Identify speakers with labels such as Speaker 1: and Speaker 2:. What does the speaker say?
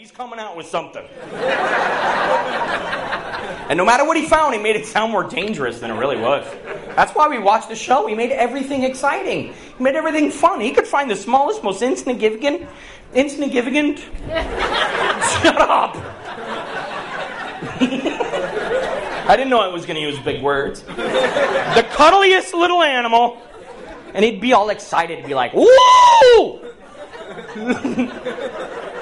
Speaker 1: he's coming out with something. And no matter what he found, he made it sound more dangerous than it really was. That's why we watched the show. He made everything exciting. He made everything fun. He could find the smallest, most insignificant... Shut up! I didn't know I was going to use big words. The cuddliest little animal. And he'd be all excited to be like, woo!